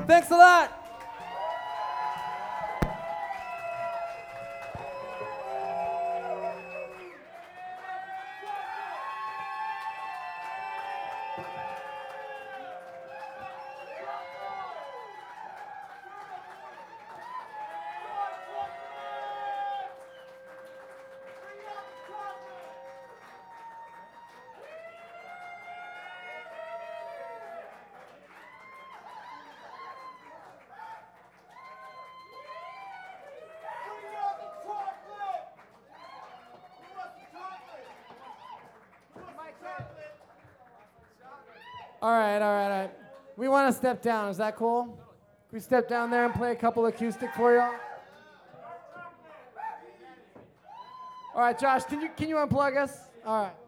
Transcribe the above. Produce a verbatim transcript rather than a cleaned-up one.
Thanks a lot. All right, all right, all right. We want to step down. Is that cool? Can we step down there and play a couple acoustic for y'all? All right, Josh, can you can you unplug us? All right.